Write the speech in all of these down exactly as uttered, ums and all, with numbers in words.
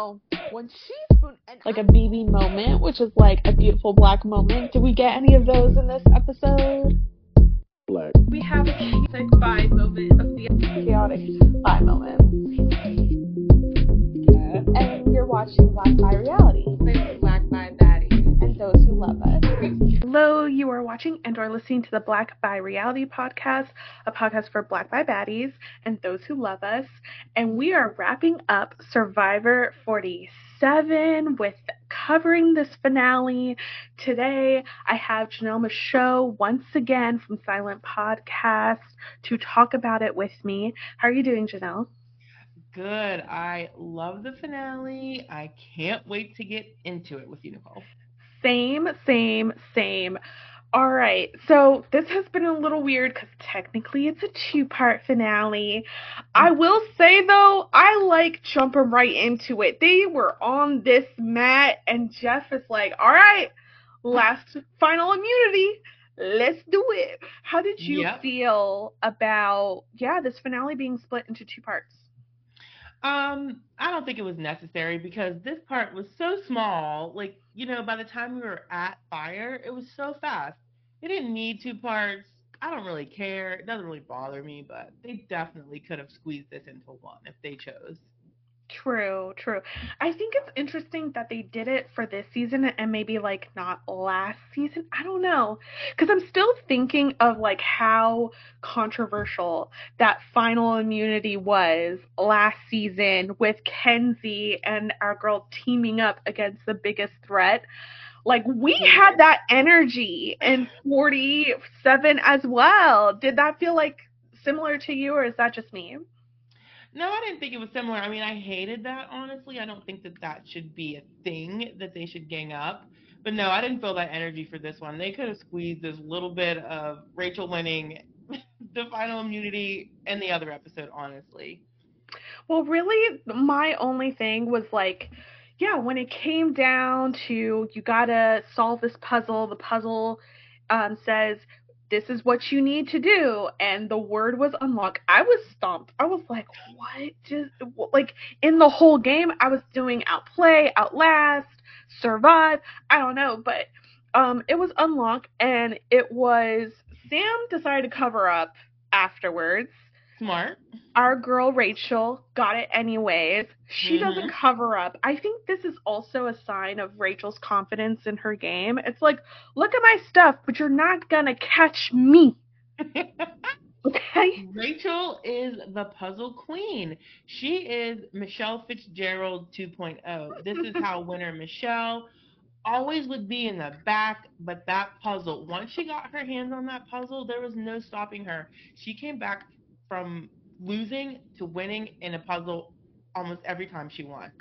When she spoon and like a B B moment, which is like a beautiful black moment. Did we get any of those in this episode? Black. We have a chaotic bi moment of the chaotic bi moment. Uh, and you're watching Black Bi Reality. Black Bi Baddies. And those who love us. Hello, you are watching and are listening to the Black Bi Reality podcast, a podcast for Black Bi Baddies and those who love us. And we are wrapping up Survivor forty-seven with covering this finale. Today, I have Janelle Michaud once again from Silent Podcast to talk about it with me. How are you doing, Janelle? Good. I love the finale. I can't wait to get into it with you, Nicole. Same, same, same. All right, so this has been a little weird because technically it's a two-part finale. I will say, though, I like jumping right into it. They were on this mat, and Jeff is like, all right, last final immunity. Let's do it. How did you yep. feel about, yeah, this finale being split into two parts? Um, I don't think it was necessary because this part was so small. Like, you know, by the time we were at Fire, it was so fast. It didn't need two parts. I don't really care. It doesn't really bother me, but they definitely could have squeezed this into one if they chose. True, true. I think it's interesting that they did it for this season and maybe like not last season. I don't know. Because I'm still thinking of like how controversial that final immunity was last season with Kenzie and our girl teaming up against the biggest threat. Like we had that energy in forty-seven as well. Did that feel like similar to you or is that just me? No, I didn't think it was similar. I mean, I hated that, honestly. I don't think that that should be a thing, that they should gang up. But no, I didn't feel that energy for this one. They could have squeezed this little bit of Rachel winning the final immunity in the other episode, honestly. Well, really, my only thing was like, yeah, when it came down to you gotta solve this puzzle, the puzzle um, says, this is what you need to do, and the word was unlock. I was stumped. I was like, what? Just like in the whole game, I was doing outplay, outlast, survive. I don't know, but um, it was unlock, and it was Sam decided to cover up afterwards. Smart. Our girl Rachel got it anyways. She mm-hmm. doesn't cover up. I think this is also a sign of Rachel's confidence in her game. It's like, look at my stuff, but you're not gonna catch me. Okay? Rachel is the puzzle queen. She is Michelle Fitzgerald two point oh. This is how winner Michelle always would be in the back, but that puzzle, once she got her hands on that puzzle, there was no stopping her. She came back from losing to winning in a puzzle almost every time she won.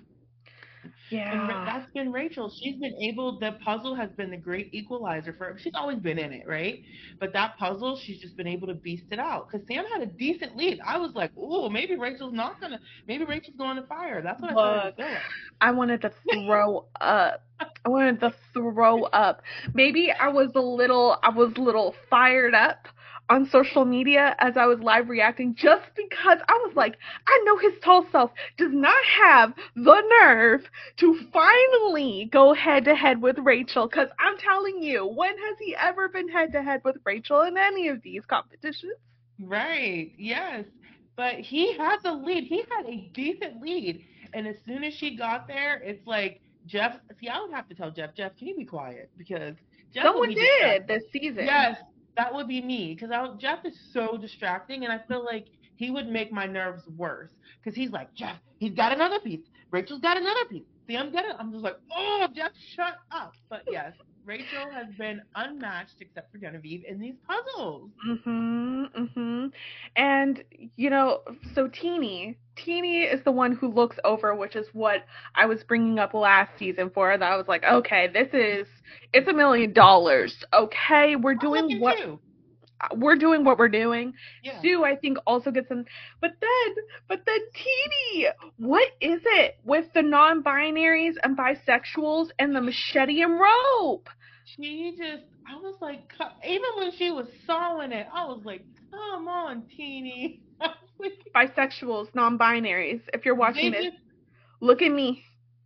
Yeah. And that's been Rachel. She's been able, the puzzle has been the great equalizer for her. She's always been in it, right? But that puzzle, she's just been able to beast it out. Because Sam had a decent lead. I was like, oh, maybe Rachel's not going to, maybe Rachel's going to fire. That's what I thought it was. I wanted to throw up. I wanted to throw up. Maybe I was a little, I was a little fired up on social media as I was live reacting just because I was like, I know his tall self does not have the nerve to finally go head to head with Rachel, because I'm telling you, when has he ever been head to head with Rachel in any of these competitions? Right, yes, but he had the lead. He had a decent lead, and as soon as she got there, it's like, Jeff, see, I would have to tell Jeff, Jeff, can you be quiet? Because Jeff someone did this season. Yes. That would be me, because Jeff is so distracting, and I feel like he would make my nerves worse, because he's like, Jeff, he's got another piece. Rachel's got another piece. See, I'm getting, I'm just like, oh, Jeff, shut up. But yes, Rachel has been unmatched except for Genevieve in these puzzles. Mm-hmm, mm-hmm. And, you know, so Teenie, Teenie is the one who looks over, which is what I was bringing up last season for, that I was like, okay, this is, it's a million dollars, okay? We're doing what... Too. We're doing what we're doing. Yeah. Sue, I think, also gets in. But then, but then Teenie, what is it with the non-binaries and bisexuals and the machete and rope? She just, I was like, even when she was sawing it, I was like, come on, Teenie. Bisexuals, non-binaries. If you're watching they this, just, look at me.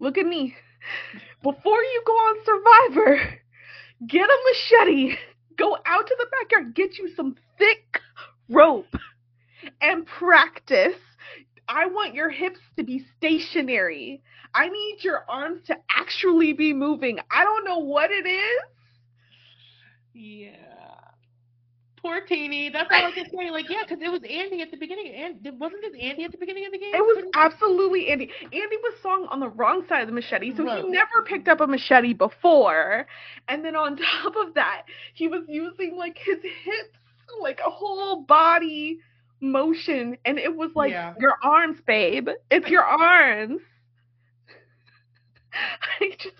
Look at me. Before you go on Survivor, get a machete, go out to the backyard, get you some thick rope, and practice. I want your hips to be stationary. I need your arms to actually be moving. I don't know what it is. Yeah. Poor Teenie. That's all I can say. Like, yeah, because it was Andy at the beginning. And wasn't this Andy at the beginning of the game? It was absolutely Andy. Andy was swung on the wrong side of the machete, so Right. he never picked up a machete before. And then on top of that, he was using like his hips, like a whole body motion, and it was like, Yeah. your arms, babe. It's your arms. I just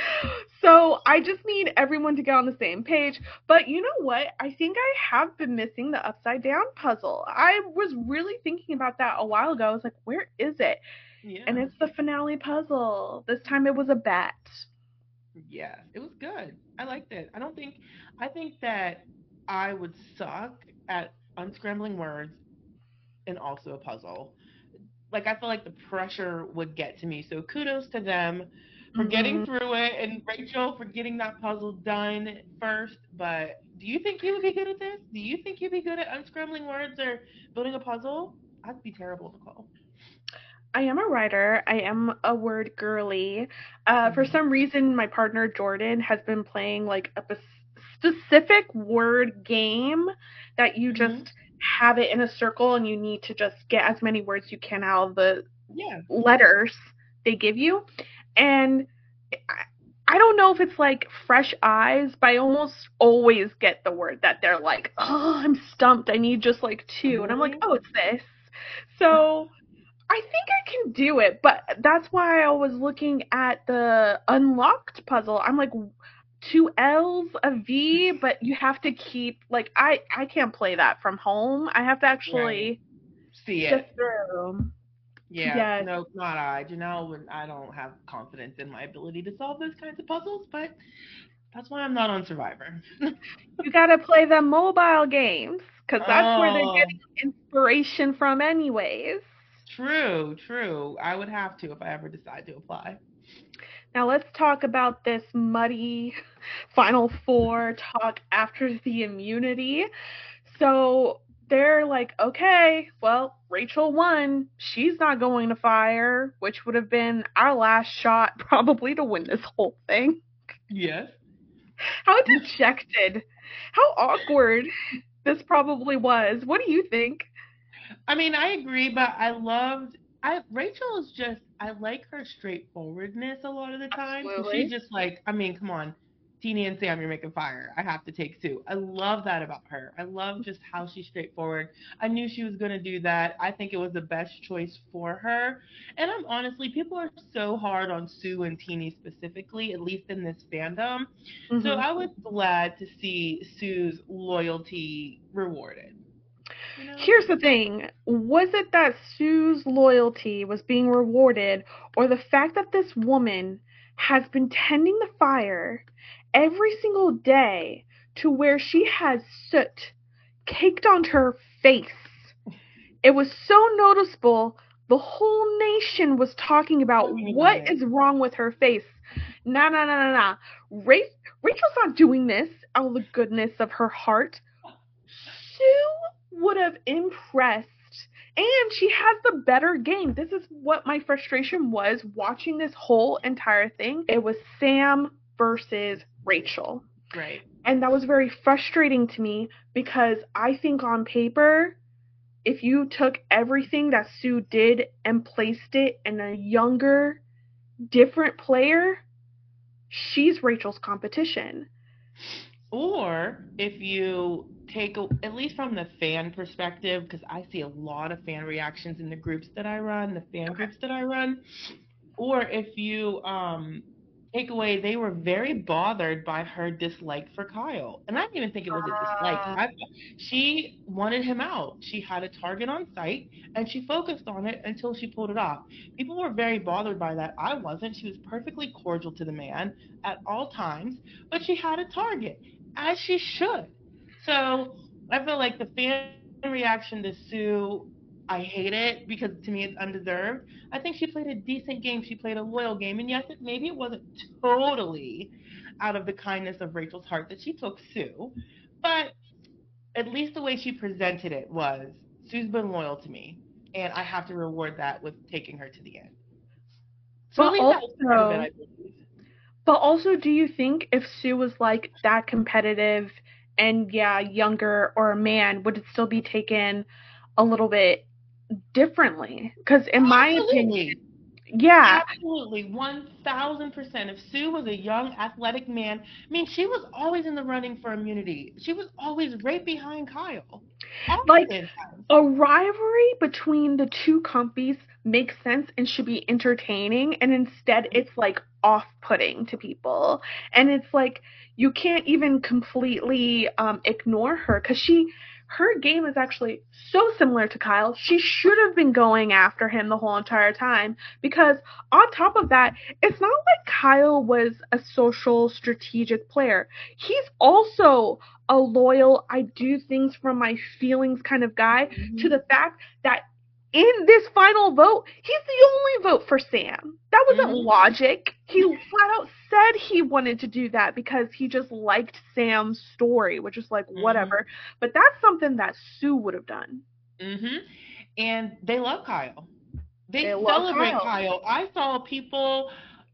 so I just need everyone to get on the same page. But you know what? I think I have been missing the upside down puzzle. I was really thinking about that a while ago. I was like, where is it? Yeah. And it's the finale puzzle. This time it was a bat. Yes, it was good. I liked it. I don't think I think that I would suck at unscrambling words and also a puzzle. Like, I feel like the pressure would get to me. So kudos to them for mm-hmm. getting through it, and Rachel for getting that puzzle done first. But do you think you would be good at this? Do you think you'd be good at unscrambling words or building a puzzle? I'd be terrible, Nicole. I am a writer. I am a word girly. Uh, mm-hmm. For some reason, my partner Jordan has been playing like a specific word game that you just mm-hmm. have it in a circle and you need to just get as many words you can out of the yeah. letters they give you. And I, I don't know if it's like fresh eyes, but I almost always get the word that they're like, oh, I'm stumped. I need just like two. Mm-hmm. And I'm like, oh, it's this. So I think I can do it, but that's why I was looking at the unlocked puzzle. I'm like, two L's, a V, but you have to keep, like, I, I can't play that from home. I have to actually right. see it through. Yeah, yes. no, not I. Janelle, I don't have confidence in my ability to solve those kinds of puzzles, but that's why I'm not on Survivor. You gotta play the mobile games, because that's oh. where they're getting inspiration from anyways. True, true. I would have to if I ever decide to apply. Now let's talk about this muddy Final Four talk after the immunity. So they're like, okay, well, Rachel won. She's not going to fire, which would have been our last shot probably to win this whole thing. Yes. How dejected, how awkward this probably was. What do you think? I mean, I agree, but I loved, I Rachel is just, I like her straightforwardness a lot of the time. Absolutely. So she's just like, I mean, come on, Teenie and Sam, you're making fire. I have to take Sue. I love that about her. I love just how she's straightforward. I knew she was going to do that. I think it was the best choice for her. And I'm honestly, people are so hard on Sue and Teenie specifically, at least in this fandom. Mm-hmm. So I was glad to see Sue's loyalty rewarded. You know? Here's the thing. Was it that Sue's loyalty was being rewarded, or the fact that this woman has been tending the fire every single day to where she has soot caked onto her face? It was so noticeable. The whole nation was talking about what is wrong with her face. Nah, nah, nah, nah, nah. Ra- Rachel's not doing this out of the goodness of her heart. Sue would have impressed, and she has the better game. This is what my frustration was watching this whole entire thing. It was Sam versus Rachel. Right. And that was very frustrating to me because I think on paper, if you took everything that Sue did and placed it in a younger, different player, she's Rachel's competition. Or if you take, a, at least from the fan perspective, because I see a lot of fan reactions in the groups that I run, the fan groups that I run, or if you um, take away, they were very bothered by her dislike for Kyle. And I didn't even think it was a dislike. I, she wanted him out. She had a target on sight, and she focused on it until she pulled it off. People were very bothered by that. I wasn't. She was perfectly cordial to the man at all times, but she had a target, as she should. So I feel like the fan reaction to Sue, I hate it because to me it's undeserved. I think she played a decent game. She played a loyal game. And yes, it, maybe it wasn't totally out of the kindness of Rachel's heart that she took Sue. But at least the way she presented it was, Sue's been loyal to me. And I have to reward that with taking her to the end. So but at least also, that was part of it, I believe. But also, do you think if Sue was like that competitive and yeah, younger or a man, would it still be taken a little bit differently? Because in my opinion, yeah. Absolutely, one thousand percent. If Sue was a young, athletic man, I mean, she was always in the running for immunity. She was always right behind Kyle. Like, a rivalry between the two compies makes sense and should be entertaining, and instead it's, like, off-putting to people. And it's like, you can't even completely um, ignore her, because she... her game is actually so similar to Kyle. She should have been going after him the whole entire time because on top of that, it's not like Kyle was a social strategic player. He's also a loyal, I do things from my feelings kind of guy, mm-hmm. to the fact that in this final vote, he's the only vote for Sam. That wasn't mm-hmm. logic. He flat out said he wanted to do that because he just liked Sam's story, which is like, mm-hmm. whatever. But that's something that Sue would have done. Mm-hmm. And they love Kyle. They, they celebrate Kyle. Kyle. I saw people,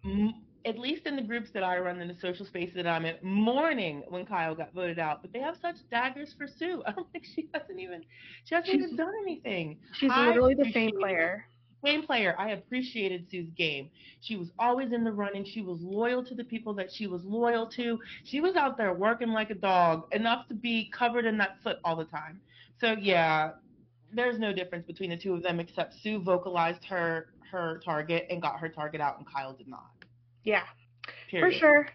at least in the groups that I run, in the social space that I'm in, mourning when Kyle got voted out. But they have such daggers for Sue. I don't think she hasn't even, she hasn't she's, even done anything. She's I literally the same player. Same player. I appreciated Sue's game. She was always in the running. She was loyal to the people that she was loyal to. She was out there working like a dog, enough to be covered in that soot all the time. So yeah, there's no difference between the two of them except Sue vocalized her her target and got her target out, and Kyle did not. Yeah, Period. for sure.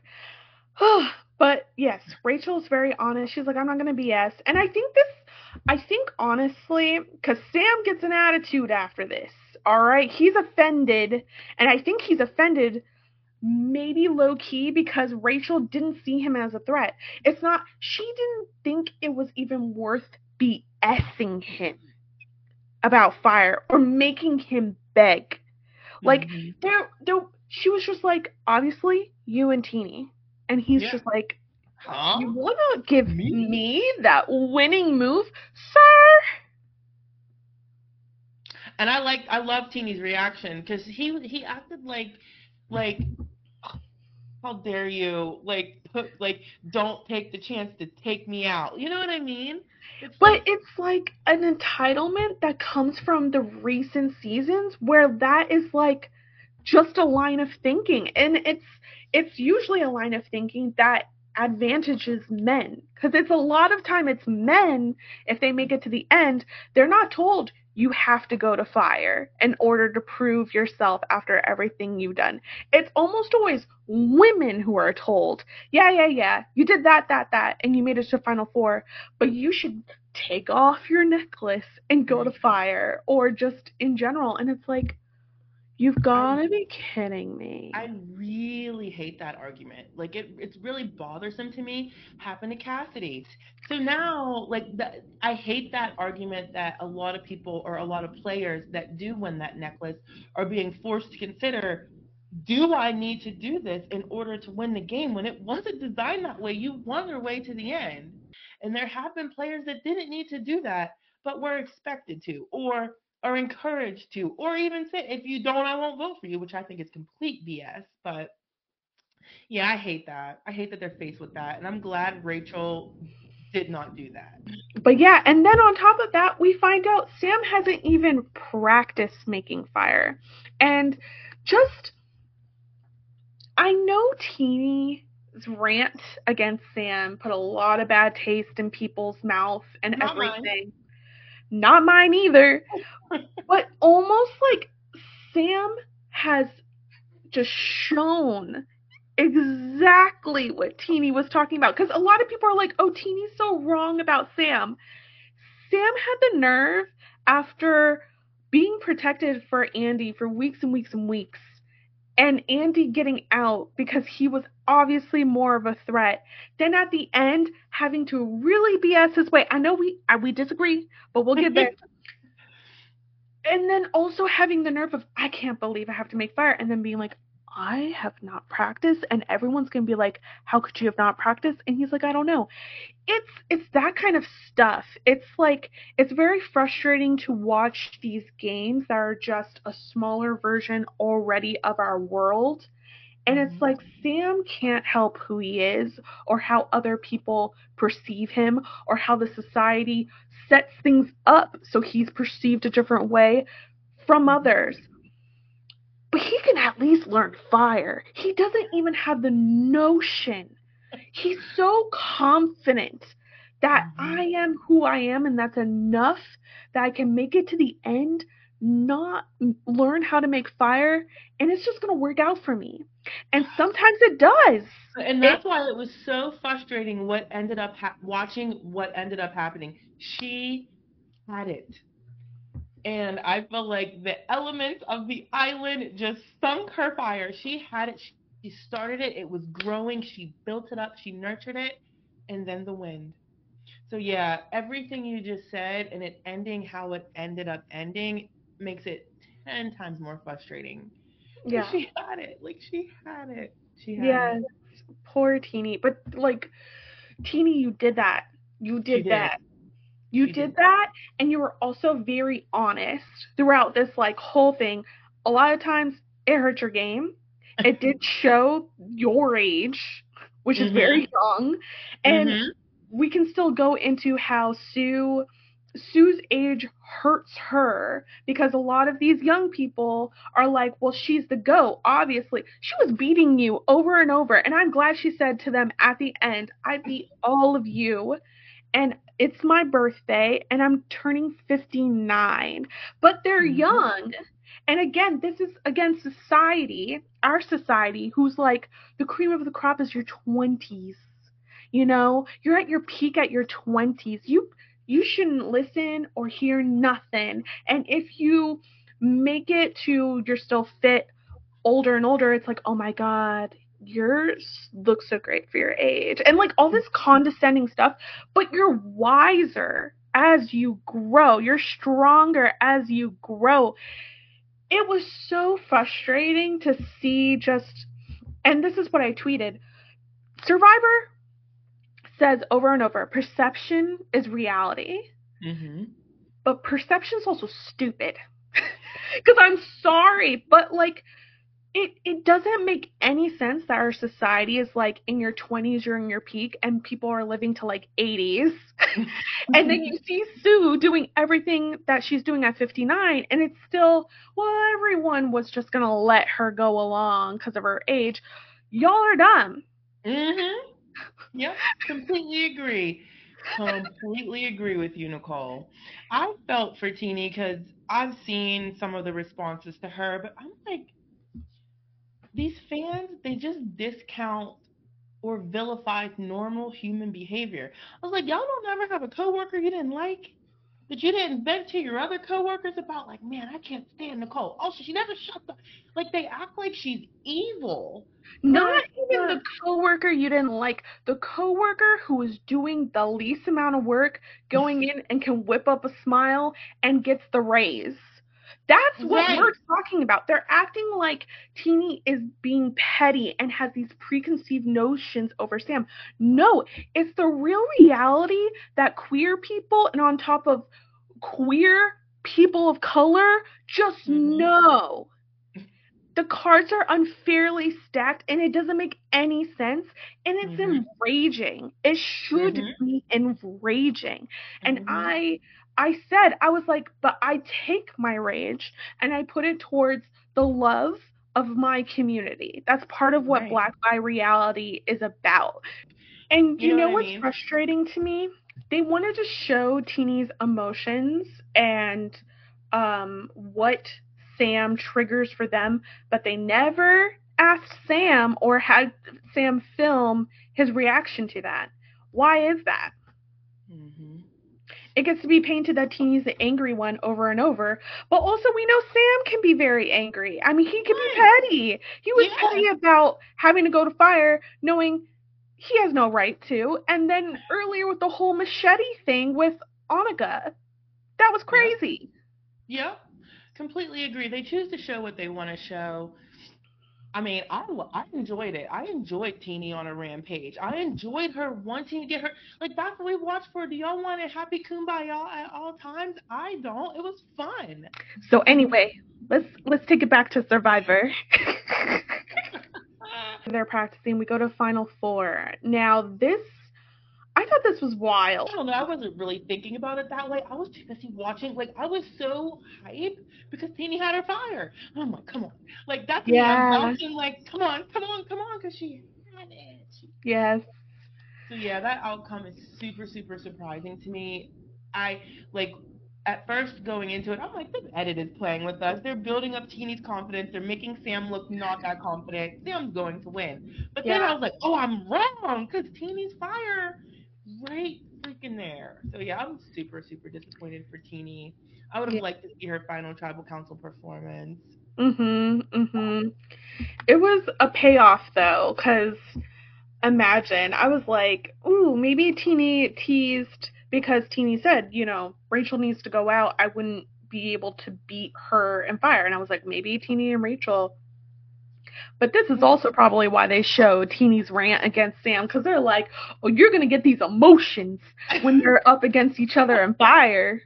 But yes, Rachel's very honest. She's like, I'm not going to B S. And I think this, I think honestly, because Sam gets an attitude after this. All right, he's offended, and I think he's offended maybe low-key because Rachel didn't see him as a threat. It's not, she didn't think it was even worth BSing him about fire or making him beg. Like, mm-hmm. there, there, she was just like, obviously, you and Teenie. And he's yeah. just like, huh? You want to give me? me that winning move, sir? And I like, I love Teenie's reaction because he he acted like, like, how dare you, like, put, like, don't take the chance to take me out. You know what I mean? It's but like, it's like an entitlement that comes from the recent seasons where that is like just a line of thinking, and it's it's usually a line of thinking that advantages men, because it's a lot of time it's men, if they make it to the end, they're not told you have to go to fire in order to prove yourself after everything you've done. It's almost always women who are told, yeah, yeah, yeah, you did that, that, that, and you made it to Final Four, but you should take off your necklace and go to fire, or just in general. And it's like, you've got to be kidding me. I really hate that argument. Like, it, it's really bothersome to me. Happened to Cassidy. So now, like, the, I hate that argument that a lot of people or a lot of players that do win that necklace are being forced to consider, do I need to do this in order to win the game? When it wasn't designed that way, you won your way to the end. And there have been players that didn't need to do that, but were expected to, or are encouraged to, or even say, if you don't, I won't vote for you, which I think is complete B S. But yeah, I hate that. I hate that they're faced with that. And I'm glad Rachel did not do that. But yeah, and then on top of that, we find out Sam hasn't even practiced making fire. And just, I know Teenie's rant against Sam put a lot of bad taste in people's mouth and Not everything. Mine. Not mine either. But almost like Sam has just shown exactly what Teenie was talking about. Because a lot of people are like, oh, Teenie's so wrong about Sam. Sam had the nerve, after being protected for Andy for weeks and weeks and weeks, and Andy getting out because he was obviously more of a threat, then at the end having to really B S his way. I know we we disagree, but we'll get there. And then also having the nerve of, I can't believe I have to make fire, and then being like, I have not practiced, and everyone's gonna be like, how could you have not practiced? And he's like, I don't know. It's it's that kind of stuff. It's like it's very frustrating to watch these games that are just a smaller version already of our world. And it's Mhm. like Sam can't help who he is or how other people perceive him or how the society sets things up so he's perceived a different way from Mhm. others. But he can at least learn fire. He doesn't even have the notion. He's so confident that I Mhm. am who I am and that's enough, that I can make it to the end, not learn how to make fire, and it's just going to work out for me. And sometimes it does. And It that's why it was so frustrating what ended up ha- watching what ended up happening. She had it. And I felt like the elements of the island just sunk her fire. She had it. She started it. It was growing. She built it up. She nurtured it. And then the wind. So, yeah, everything you just said and it ending how it ended up ending makes it ten times more frustrating. Because yeah. she had it. Like, she had it. She had Yeah, it. poor Teeny. But like Teeny, you did that. You She did did. that. You She did did that. that, and you were also very honest throughout this like whole thing. A lot of times it hurt your game. It did show your age, which is Mhm. very young, and Mhm. we can still go into how Sue Sue's age hurts her because a lot of these young people are like, well, she's the GOAT. Obviously, she was beating you over and over, and I'm glad she said to them at the end, I beat all of you, and it's my birthday and I'm turning fifty-nine. But they're Mhm. young. And again, this is again society, our society, who's like the cream of the crop is your twenties. You know, you're at your peak at your twenties. You you shouldn't listen or hear nothing. And if you make it to you're still fit older and older, it's like, oh my God, yours looks so great for your age. And like all this condescending stuff, but you're wiser as you grow. You're stronger as you grow. It was so frustrating to see just, and this is what I tweeted. Survivor says over and over, perception is reality, Mhm. but perception is also stupid. Because I'm sorry, but like it it doesn't make any sense that our society is like in your twenties you're in your peak and people are living to like eighties. And then you see Sue doing everything that she's doing at fifty-nine and it's still, well, everyone was just going to let her go along because of her age. Y'all are dumb. Mhm. Yep. Completely agree. Completely agree with you, Nicole. I felt for Teeny because I've seen some of the responses to her, but I'm like, these fans, they just discount or vilify normal human behavior. I was like, y'all don't ever have a coworker you didn't like? That you didn't vent to your other coworkers about, like, man, I can't stand Nicole. Also, she never shut the, like, they act like she's evil Not for, even for, the coworker you didn't like. The coworker who is doing the least amount of work, going in and can whip up a smile and gets the raise. That's what we're right. talking about. They're acting like Teeny is being petty and has these preconceived notions over Sam. No, it's the real reality that queer people, and on top of queer people of color, just Mm-hmm. know the cards are unfairly stacked and it doesn't make any sense and it's Mm-hmm. enraging. It should Mm-hmm. be enraging. And Mm-hmm. I I said, I was like, but I take my rage and I put it towards the love of my community. That's part of what Right. Black Bi Reality is about. And You you know what know I what's mean? frustrating to me? They wanted to show Teeny's emotions and um, what Sam triggers for them, but they never asked Sam or had Sam film his reaction to that. Why is that? Mm-hmm. It gets to be painted that Teeny's the angry one over and over, but also we know Sam can be very angry. I mean, he can be Right. petty. He was Yeah. petty about having to go to fire knowing he has no right to. And then earlier with the whole machete thing with Annika, that was Yep. crazy. Yep. Completely agree. They choose to show what they want to show. I mean, I, I enjoyed it. I enjoyed Teenie on a rampage. I enjoyed her wanting to get her. Like, that's what we watched for. Do y'all want a happy kumbaya at all times? I don't. It was fun. So anyway, let's let's take it back to Survivor. They're practicing. We go to Final Four. Now, this, I thought this was wild. I don't know. I wasn't really thinking about it that way. I was too busy watching. Like, I was so hyped because Teenie had her fire. And I'm like, come on. Like, that's me. Yeah. I'm bouncing like, come on, come on, come on, because she had it. Yes. So, yeah, that outcome is super, super surprising to me. I, like, at first going into it, I'm like, this edit is playing with us. They're building up Teenie's confidence. They're making Sam look not that confident. Sam's going to win. But then Yeah. I was like, oh, I'm wrong because Teenie's fire right freaking there. So yeah, I'm super, super disappointed for Teenie. I would have Yeah. liked to see her final tribal council performance. Mhm. Mhm. It was a payoff though, because imagine I was like, ooh, maybe Teenie teased because Teenie said, you know, Rachel needs to go out. I wouldn't be able to beat her in fire, and I was like, maybe Teenie and Rachel. But this is also probably why they show Teenie's rant against Sam, because they're like, oh, you're going to get these emotions when you're up against each other in fire.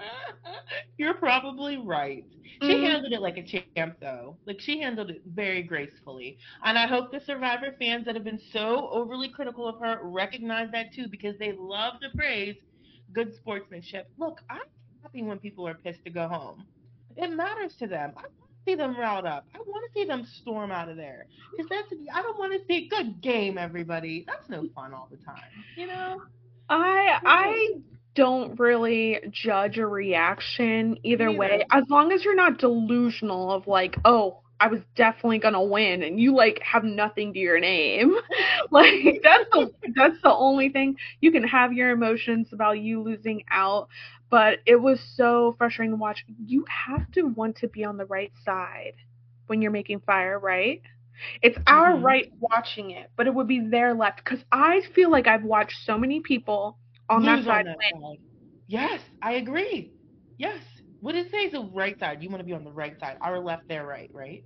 You're probably right. She mm. handled it like a champ, though. Like, she handled it very gracefully. And I hope the Survivor fans that have been so overly critical of her recognize that, too, because they love to praise good sportsmanship. Look, I'm happy when people are pissed to go home. It matters to them. I see them riled up. I want to see them storm out of there. Because that's, I don't want to see good game, everybody. That's no fun all the time, you know? I I don't really judge a reaction either Neither. way. As long as you're not delusional of like, oh, I was definitely gonna win, and you like have nothing to your name. Like that's the that's the only thing. You can have your emotions about you losing out, but it was so frustrating to watch. You have to want to be on the right side when you're making fire, right? It's our mm-hmm. right watching it, but it would be their left, because I feel like I've watched so many people on Lose that side. On that side. Yes, I agree. Yes. What did it say? The right side. You want to be on the right side. Our left, their right, right?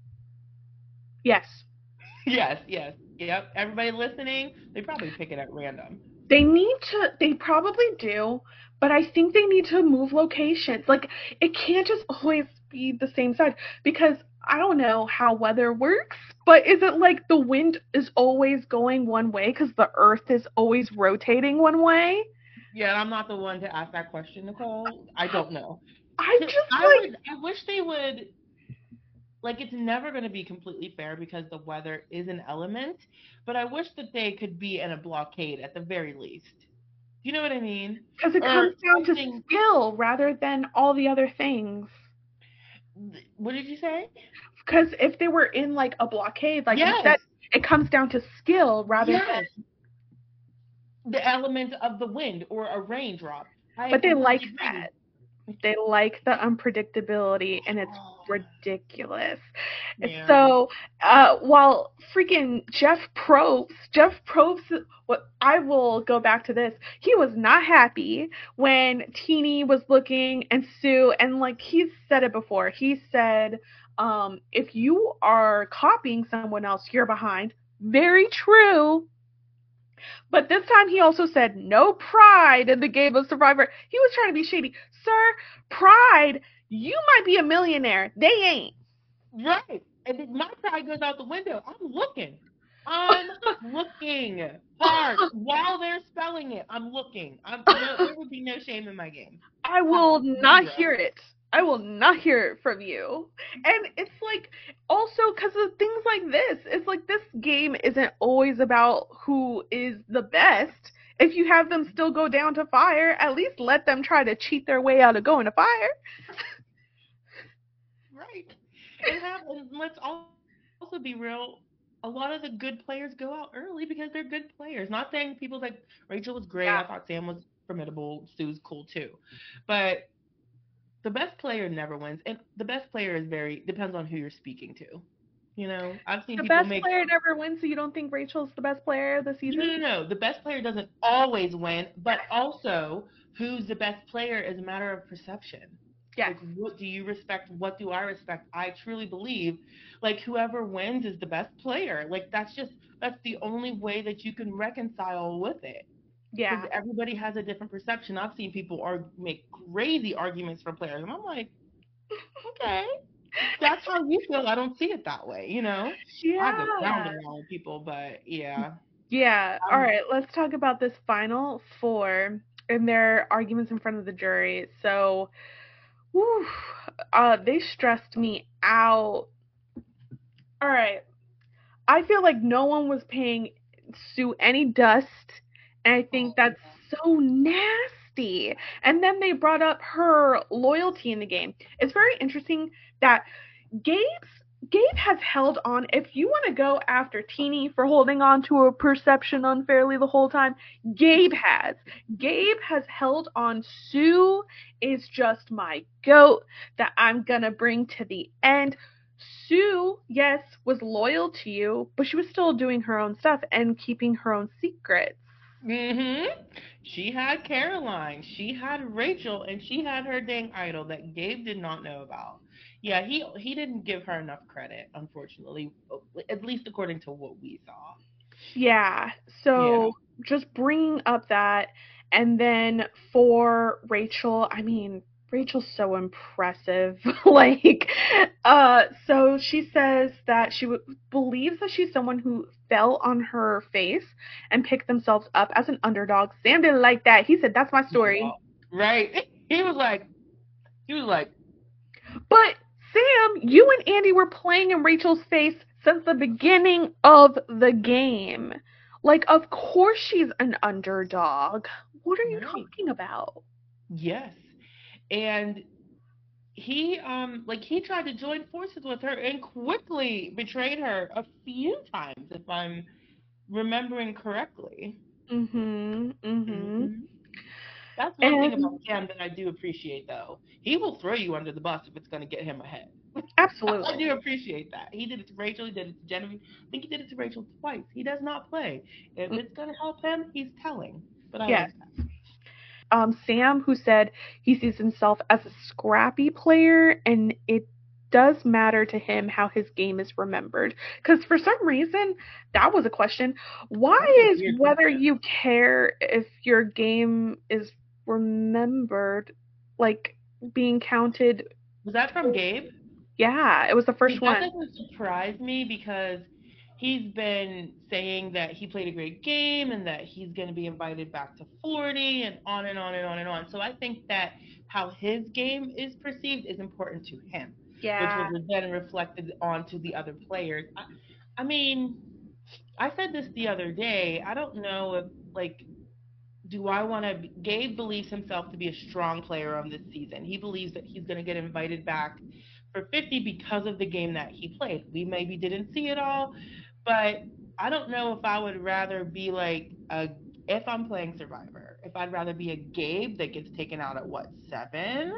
Yes. Yes, yes. Yep. Everybody listening, they probably pick it at random. They need to, they probably do, but I think they need to move locations. Like, it can't just always be the same side, because I don't know how weather works, but is it like the wind is always going one way because the earth is always rotating one way? Yeah, I'm not the one to ask that question, Nicole. I don't know. I just I like... would, I wish they would, like, it's never going to be completely fair because the weather is an element, but I wish that they could be in a blockade at the very least. Do you know what I mean? Because it comes down to skill rather than all the other things. What did you say? Because if they were in like a blockade, like yes. you said, it comes down to skill rather yes. than the element of the wind or a raindrop. I but they like that. They like the unpredictability, and it's oh. ridiculous. Yeah. So, uh, while freaking Jeff Probst, Jeff Probst, what I will go back to this. He was not happy when Teenie was looking and Sue, and like he's said it before. He said, um, "If you are copying someone else, you're behind." Very true. But this time he also said no pride in the game of Survivor. He was trying to be shady. Sir, pride, you might be a millionaire. They ain't. Right. And my pride goes out the window. I'm looking. I'm looking hard while they're spelling it. I'm looking. I'm, no, there would be no shame in my game. I will not hear it. I will not hear it from you. And it's like, also, because of things like this, it's like this game isn't always about who is the best. If you have them still go down to fire, at least let them try to cheat their way out of going to fire. Right. And, have, and let's also be real. A lot of the good players go out early because they're good players. Not saying people like Rachel was great. Yeah. I thought Sam was formidable. Sue's cool too. But the best player never wins, and the best player is very depends on who you're speaking to. You know, I've seen the people best make player never wins. So you don't think Rachel's the best player this season? No, no, no. The best player doesn't always win, but also who's the best player is a matter of perception. Yes. Like, what do you respect? What do I respect? I truly believe, like, whoever wins is the best player. Like, that's just, that's the only way that you can reconcile with it. Because Yeah. everybody has a different perception. I've seen people argue, make crazy arguments for players, and I'm like, okay, that's how you feel. I don't see it that way, you know? I go down Yeah. the line with people, but yeah. Yeah. All Um, right. Let's talk about this final four and their arguments in front of the jury. So, whew, uh, they stressed me out. All right. I feel like no one was paying Sue any dust, and I think that's so nasty. And then they brought up her loyalty in the game. It's very interesting that Gabe's Gabe has held on. If you want to go after Teeny for holding on to a perception unfairly the whole time, Gabe has. Gabe has held on. Sue is just my goat that I'm gonna bring to the end. Sue, yes, was loyal to you, but she was still doing her own stuff and keeping her own secrets. hmm She had Caroline, she had Rachel, and she had her dang idol that Gabe did not know about. Yeah, he he didn't give her enough credit, unfortunately, at least according to what we saw. Yeah, Yeah. so just bringing up that, and then for Rachel, I mean, Rachel's so impressive. Like, uh, so she says that she w- believes that she's someone who fell on her face and picked themselves up as an underdog. Sam didn't like that. He said, "That's my story." Right. He was like, he was like, But Sam, you and Andy were playing in Rachel's face since the beginning of the game. Like, of course she's an underdog. What are you right. talking about? Yes. And he um like he tried to join forces with her and quickly betrayed her a few times, if I'm remembering correctly. Mhm. Mhm. hmm That's one thing about And Cam that I do appreciate, though. He will throw you under the bus if it's going to get him ahead. I absolutely. do appreciate that. He did it to Rachel. He did it to Genevieve. I think he did it to Rachel twice. He does not play. If Mm, it's going to help him, he's telling. But I yes. like that. Um Sam, who said he sees himself as a scrappy player and it does matter to him how his game is remembered. Because for some reason, that was a question. Why That was a is weird whether question. you care if your game is remembered, like being counted? Was that from Gabe? Yeah, it was the first See, that one. doesn't surprise me because he's been saying that he played a great game and that he's going to be invited back to forty and on and on and on and on. So I think that how his game is perceived is important to him, which Yeah. was then reflected onto the other players. I, I mean, I said this the other day. I don't know if, like, do I want to? Gabe believes himself to be a strong player on this season. He believes that he's going to get invited back for fifty because of the game that he played. We maybe didn't see it all, but I don't know if I would rather be like a if I'm playing Survivor, if I'd rather be a Gabe that gets taken out at what seven,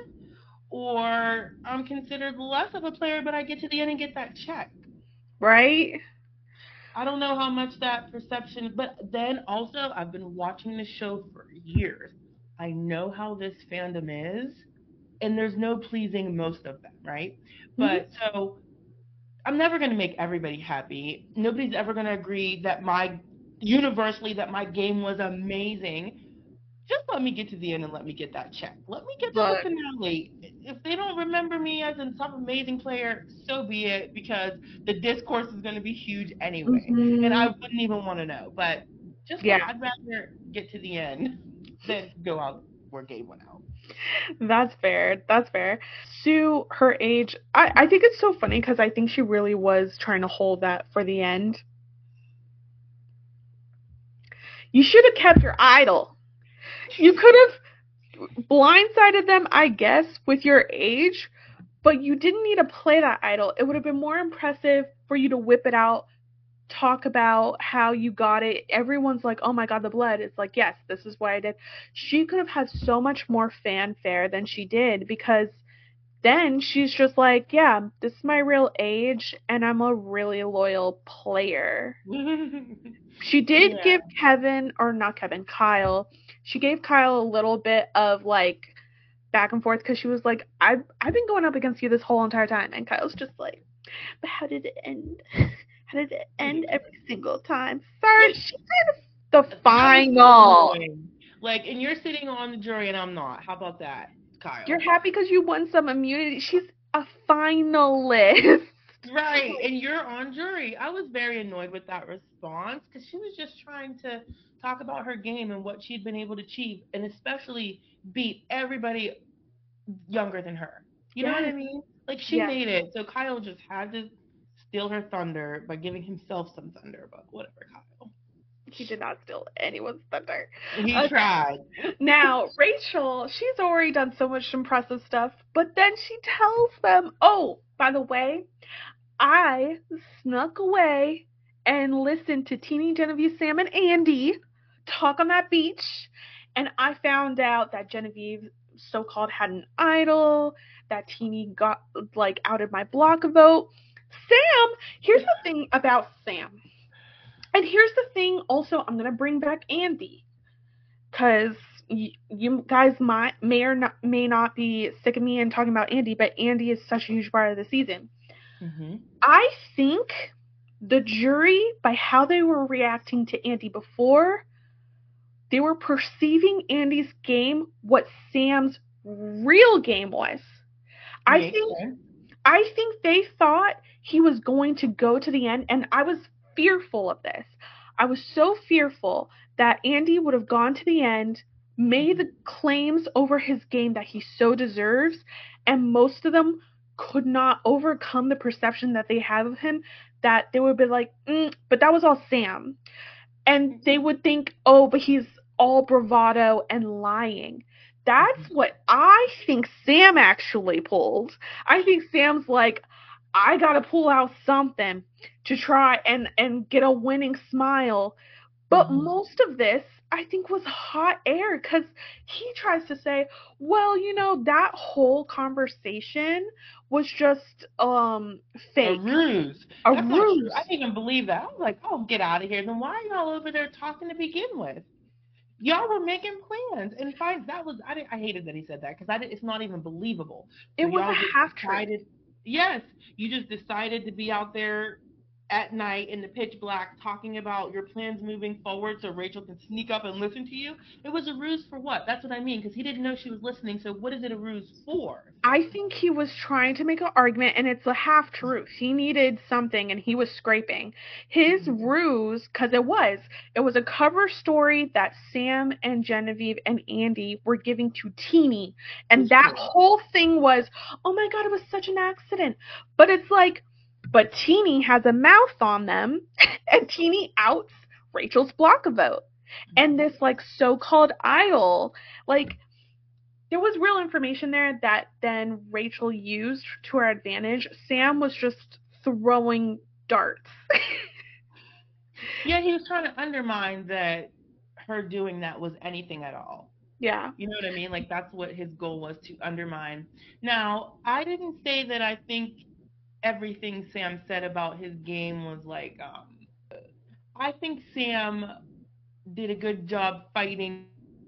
or I'm considered less of a player, but I get to the end and get that check. Right? I don't know how much that perception, but then also I've been watching this show for years. I know how this fandom is, and there's no pleasing most of them, right? Mhm. But so I'm never going to make everybody happy. Nobody's ever going to agree that my universally that my game was amazing. Just let me get to the end and let me get that check. Let me get to the Look, finale. If they don't remember me as in some amazing player, so be it, because the discourse is going to be huge anyway, and I mhm. wouldn't even want to know. But just let Yeah, I'd rather get to the end than go out where Gabe went out. that's fair. That's fair. Sue, her age, I, I think it's so funny because I think she really was trying to hold that for the end. You should have kept your idol. You could have blindsided them, I guess, with your age, but you didn't need to play that idol. It would have been more impressive for you to whip it out, talk about how you got it. Everyone's like, oh my god, the blood. It's like, yes, this is what I did. She could have had so much more fanfare than she did because then she's just like, yeah, this is my real age and I'm a really loyal player. She did Yeah. give Kevin, or not Kevin, Kyle, she gave Kyle a little bit of like back and forth because she was like, I've, I've been going up against you this whole entire time. And Kyle's just like, but how did it end? How did it end every single time? Sir, she did the final. Like, and you're sitting on the jury and I'm not. How about that, Kyle? You're happy because you won some immunity. She's a finalist. Right, and you're on jury. I was very annoyed with that response because she was just trying to talk about her game and what she'd been able to achieve, and especially beat everybody younger than her. You yes. know what I mean? Like, she yes. made it, so Kyle just had to steal her thunder by giving himself some thunder, but whatever, Kyle. He did not steal anyone's thunder. He okay. tried. Now, Rachel, she's already done so much impressive stuff, but then she tells them, oh, by the way, I snuck away and listened to Teeny, Genevieve, Sam, and Andy talk on that beach, and I found out that Genevieve so-called had an idol, that Teeny got, like, outed my block vote. Sam, here's the thing about Sam. And here's the thing also, I'm going to bring back Andy, because y- you guys might, may or not, may not be sick of me and talking about Andy, but Andy is such a huge part of the season. Mm-hmm. I think the jury, by how they were reacting to Andy before, they were perceiving Andy's game what Sam's real game was. I Makes think sense. I think they thought he was going to go to the end, and I was fearful of this. I was so fearful that Andy would have gone to the end, made the claims over his game that he so deserves, and most of them could not overcome the perception that they have of him, that they would be like, mm, but that was all Sam. And they would think, oh, but he's all bravado and lying. That's what I think Sam actually pulled. I think Sam's like, I gotta pull out something to try and, and get a winning smile. But mm-hmm. most of this, I think, was hot air, because he tries to say, well, you know, that whole conversation was just um fake. A ruse. A That's ruse. I didn't even believe that. I was like, oh, get out of here. Then why are y'all over there talking to begin with? Y'all were making plans. And fine, that was, I, didn't, I hated that he said that, because I didn't, it's not even believable. So it was y'all a half-truth. Yes, you just decided to be out there at night in the pitch black talking about your plans moving forward so Rachel can sneak up and listen to you. It was a ruse for what? That's what I mean, because he didn't know she was listening, so what is it a ruse for? I think he was trying to make an argument, and it's a half-truth. He needed something, and he was scraping. His mm-hmm. ruse, because it was, it was a cover story that Sam and Genevieve and Andy were giving to Teeny, and That's that true. Whole thing was, oh my god, it was such an accident. But it's like, but Teeny has a mouth on them, and Teeny outs Rachel's block vote. And this, like, so-called idol, like, there was real information there that then Rachel used to her advantage. Sam was just throwing darts. Yeah, he was trying to undermine that her doing that was anything at all. Yeah. You know what I mean? Like, that's what his goal was, to undermine. Now, I didn't say that I think everything Sam said about his game was like, um, I think Sam did a good job fighting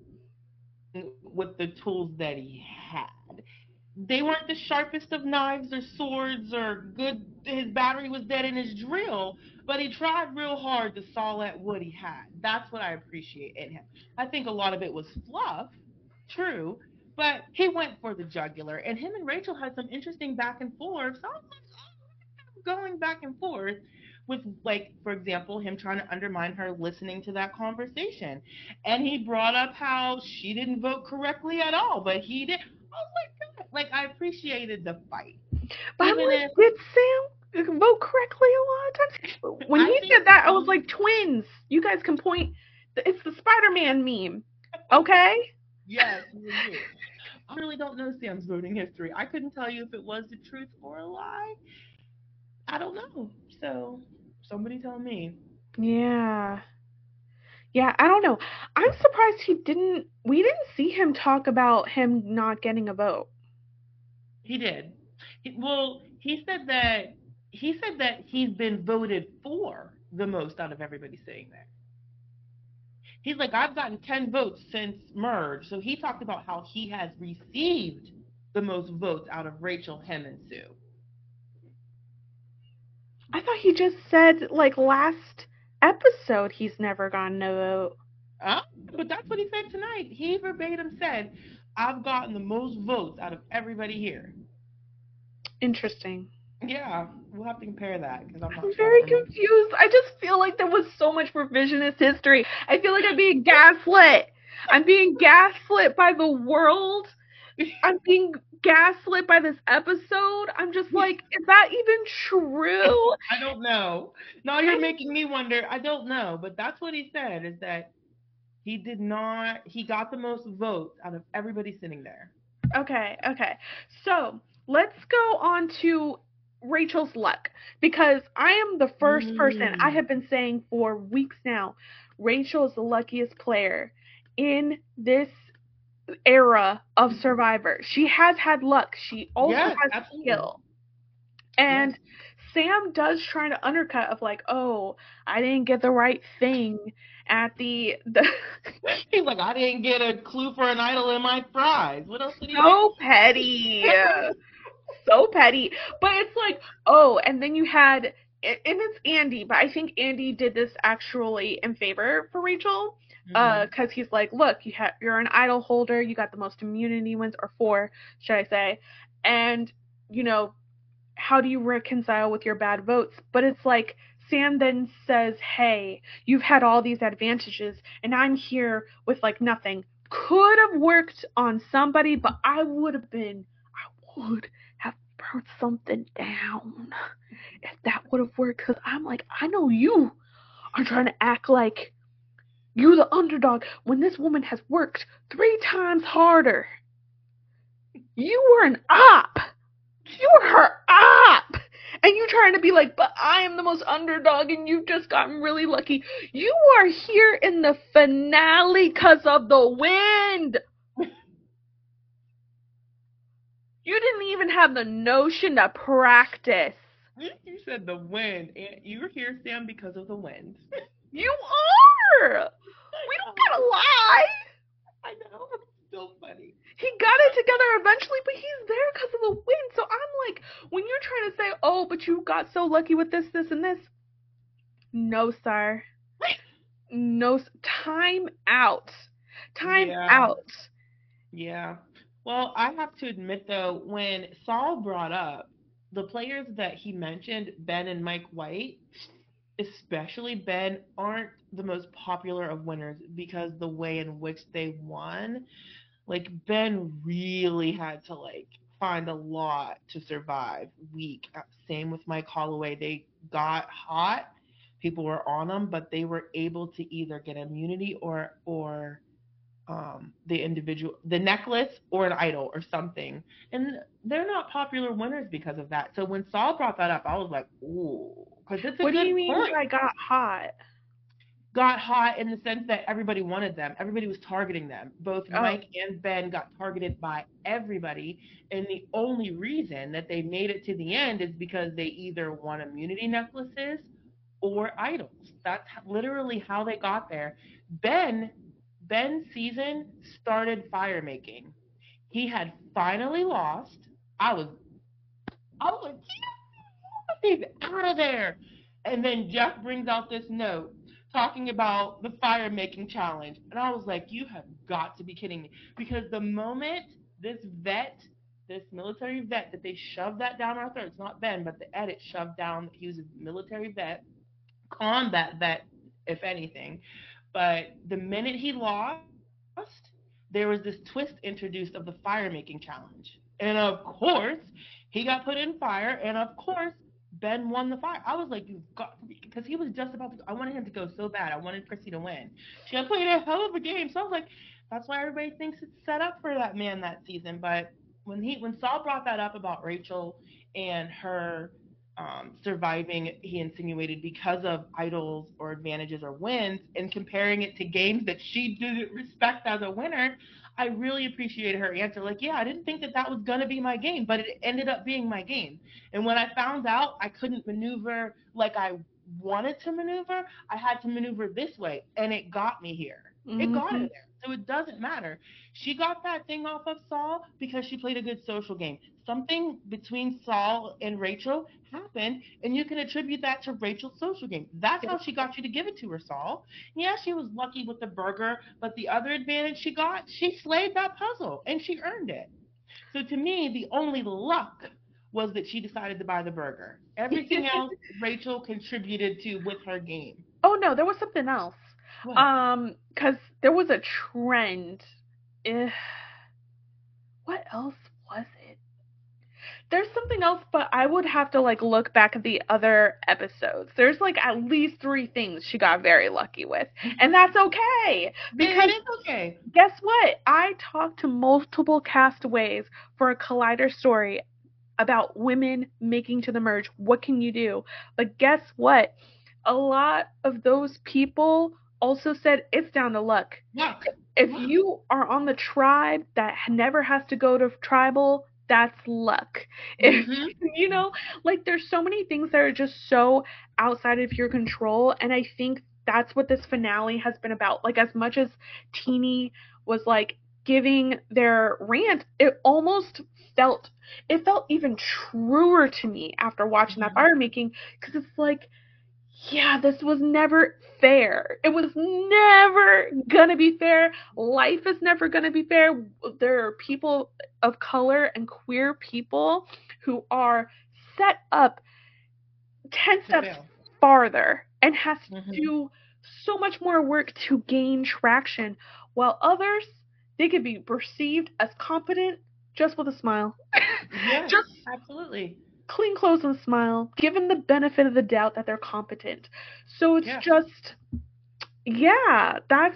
with the tools that he had. They weren't the sharpest of knives or swords or good, his battery was dead in his drill, but he tried real hard to saw at what he had. That's what I appreciate in him. I think a lot of it was fluff, true, but he went for the jugular, and him and Rachel had some interesting back and forth. So I was like, going back and forth with, like, for example, him trying to undermine her listening to that conversation. And he brought up how she didn't vote correctly at all, but he did. Oh my god. Like, I appreciated the fight. But I'm like, if, did Sam vote correctly a lot of times? When he said that, I was like, twins. You guys can point. It's the Spider-Man meme. Okay? Yes, you do. I really don't know Sam's voting history. I couldn't tell you if it was the truth or a lie. I don't know. So, somebody tell me. Yeah. Yeah, I don't know. I'm surprised he didn't, we didn't see him talk about him not getting a vote. He did. He, well, he said that, he said that he's been voted for the most out of everybody sitting there. He's like, I've gotten ten votes since merge. So he talked about how he has received the most votes out of Rachel, him, and Sue. I thought he just said, like, last episode he's never gotten a vote. Uh, but that's what he said tonight. He verbatim said, I've gotten the most votes out of everybody here. Interesting. Yeah, we'll have to compare that because I'm not I'm sure. very confused. I just feel like there was so much revisionist history. I feel like I'm being gaslit. I'm being gaslit by the world. I'm being gaslit by this episode. I'm just like, is that even true? I don't know. Now you're making me wonder. I don't know, but that's what he said, is that he did not, he got the most votes out of everybody sitting there. Okay, okay. So let's go on to Rachel's luck, because I am the first mm. person, I have been saying for weeks now, Rachel is the luckiest player in this era of Survivor. She has had luck. She also yes, has absolutely. skill. And yes. Sam does try to undercut of like, oh, I didn't get the right thing at the... the He's like, I didn't get a clue for an idol in my fries. What else did he So do? petty. So petty. But it's like, oh, and then you had, and it's Andy, but I think Andy did this actually in favor for Rachel, because mm-hmm. uh, he's like, look, you have, you're an idol holder, you got the most immunity wins, or four, should I say, and, you know, how do you reconcile with your bad votes? But it's like, Sam then says, hey, you've had all these advantages, and I'm here with, like, nothing. Could have worked on somebody, but I would have been, I would have burnt something down if that would have worked, because I'm like, I know you are trying to act like you're the underdog when this woman has worked three times harder. You were an op. You were her op. And you trying to be like, but I am the most underdog and you've just gotten really lucky. You are here in the finale because of the wind. You didn't even have the notion to practice. You said the wind. You're here, Sam, because of the wind. You are. We don't gotta lie. I know. It's so funny. He got it together eventually, but he's there because of the wind. So I'm like, when you're trying to say, oh, but you got so lucky with this, this, and this. No, sir. No. Time out. Time yeah. out. Yeah. Well, I have to admit, though, when Saul brought up the players that he mentioned, Ben and Mike White, especially Ben, aren't the most popular of winners because the way in which they won. Like, Ben really had to, like, find a lot to survive week. Same with Mike Holloway. They got hot. People were on them, but they were able to either get immunity or or um, the individual, the necklace or an idol or something. And they're not popular winners because of that. So when Saul brought that up, I was like, ooh. Because it's a what good do you mean point. I got hot? Got hot in the sense that everybody wanted them. Everybody was targeting them. Both oh. Mike and Ben got targeted by everybody. And the only reason that they made it to the end is because they either won immunity necklaces or idols. That's literally how they got there. Ben, Ben's season started fire making. He had finally lost. I was, I was like, he's out of there. And then Jeff brings out this note talking about the fire making challenge. And I was like, you have got to be kidding me. Because the moment this vet, this military vet, that they shoved that down our throats, not Ben, but the edit shoved down that he was a military vet, combat vet, if anything. But the minute he lost, there was this twist introduced of the fire making challenge. And of course, he got put in fire. And of course, Ben won the fire. I was like, you've got to be, because he was just about to, I wanted him to go so bad. I wanted Chrissy to win. She had played a hell of a game. So I was like, that's why everybody thinks it's set up for that man that season. But when he, when Saul brought that up about Rachel and her um, surviving, he insinuated because of idols or advantages or wins, and comparing it to games that she didn't respect as a winner, I really appreciated her answer. Like, yeah, I didn't think that that was going to be my game, but it ended up being my game. And when I found out I couldn't maneuver like I wanted to maneuver, I had to maneuver this way, and it got me here. Mm-hmm. It got her there. So it doesn't matter. She got that thing off of Saul because she played a good social game. Something between Saul and Rachel happened, and you can attribute that to Rachel's social game. That's how she got you to give it to her, Saul. Yeah, she was lucky with the burger, but the other advantage she got, she slayed that puzzle, and she earned it. So to me, the only luck was that she decided to buy the burger. Everything else, Rachel contributed to with her game. Oh, no, there was something else. What? Um, because there was a trend. Eh, what else was it? There's something else, but I would have to, like, look back at the other episodes. There's, like, at least three things she got very lucky with. And that's okay. Because, it is okay. Guess what? I talked to multiple castaways for a Collider story about women making to the merge. What can you do? But guess what? A lot of those people also said it's down to luck. Luck. If luck. you are on the tribe that never has to go to tribal, that's luck. Mm-hmm. If, you know, like there's so many things that are just so outside of your control, and I think that's what this finale has been about. Like, as much as Teenie was like giving their rant, it almost felt it felt even truer to me after watching mm-hmm. that fire making, because it's like, yeah, this was never fair. It was never gonna be fair. Life is never gonna be fair. There are people of color and queer people who are set up ten steps fail. farther and has mm-hmm. to do so much more work to gain traction, while others, they could be perceived as competent just with a smile. Yeah, just absolutely. Clean clothes and smile, given the benefit of the doubt that they're competent. So it's yeah. just, yeah, that's...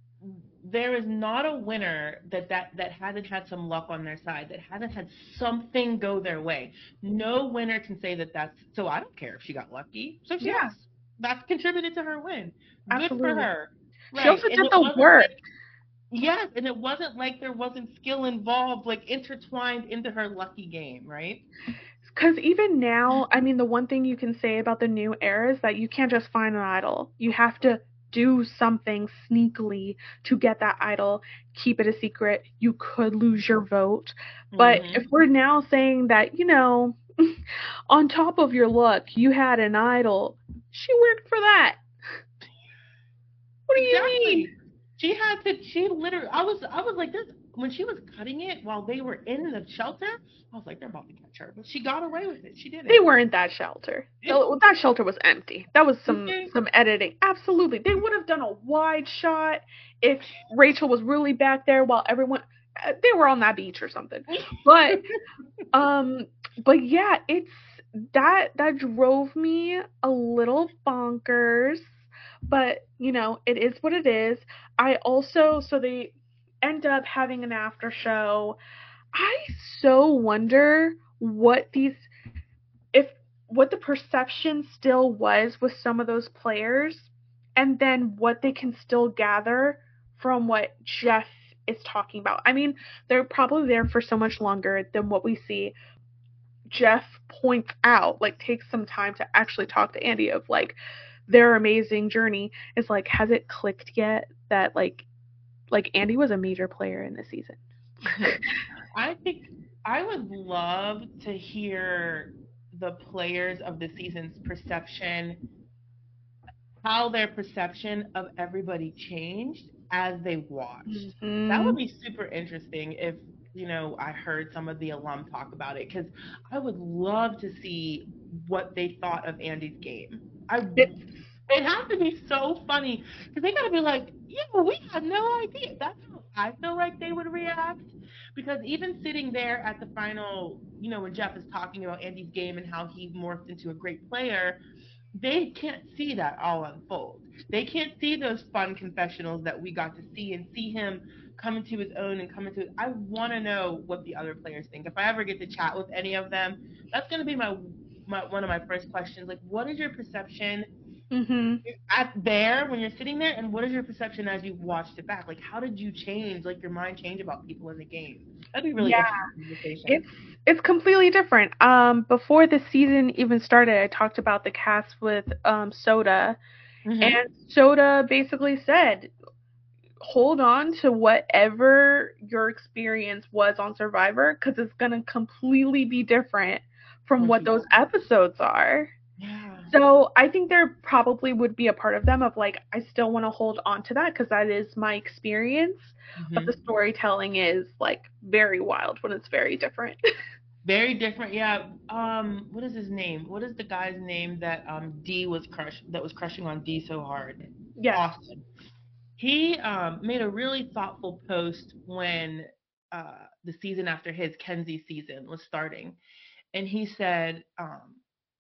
There is not a winner that, that, that hasn't had some luck on their side, that hasn't had something go their way. No winner can say that that's... So I don't care if she got lucky. So she yeah. has. That's contributed to her win. Absolutely. Good for her. Right. She also and did the work. Like, yes, and it wasn't like there wasn't skill involved, like intertwined into her lucky game, right? Because even now, I mean, the one thing you can say about the new era is that you can't just find an idol. You have to do something sneakily to get that idol. Keep it a secret. You could lose your vote. But mm-hmm. if we're now saying that, you know, on top of your luck, you had an idol, she worked for that. What do exactly. you mean? She had to, she literally, I was, I was like this, when she was cutting it while they were in the shelter, I was like, they're about to catch her. But she got away with it. She did it. They weren't that shelter. It, that shelter was empty. That was some, okay. some editing. Absolutely. They would have done a wide shot if Rachel was really back there while everyone, they were on that beach or something. But, um, but yeah, it's, that, that drove me a little bonkers. But, you know, it is what it is. I also, so they end up having an after show. I so wonder what these, if, what the perception still was with some of those players, and then what they can still gather from what Jeff is talking about. I mean, they're probably there for so much longer than what we see. Jeff points out, like, takes some time to actually talk to Andy of, like, their amazing journey. Is like, has it clicked yet that like like Andy was a major player in this season? I think I would love to hear the players of the season's perception, how their perception of everybody changed as they watched. Mm-hmm. That would be super interesting if, you know, I heard some of the alum talk about it, because I would love to see what they thought of Andy's game. I it, it has to be so funny, because they gotta be like, yeah, we had no idea. That's how I feel like they would react. Because even sitting there at the final, you know, when Jeff is talking about Andy's game and how he morphed into a great player, they can't see that all unfold. They can't see those fun confessionals that we got to see, and see him come into his own and come into it. I want to know what the other players think. If I ever get to chat with any of them, that's going to be my My, one of my first questions, like, what is your perception mm-hmm. at there when you're sitting there, and what is your perception as you watched it back? Like, how did you change, like, your mind change about people in the game? That'd be really yeah. interesting. It's it's completely different. Um, before the season even started, I talked about the cast with um Soda, mm-hmm. and Soda basically said, hold on to whatever your experience was on Survivor, because it's going to completely be different from what those episodes are. Yeah. So I think there probably would be a part of them of like, I still want to hold on to that because that is my experience. Mm-hmm. But the storytelling is like very wild when it's very different. Very different, yeah. Um, what is his name? What is the guy's name that um D was crush that was crushing on D so hard? Yeah. Austin. He um made a really thoughtful post when uh the season after his, Kenzie season, was starting, and he said, um,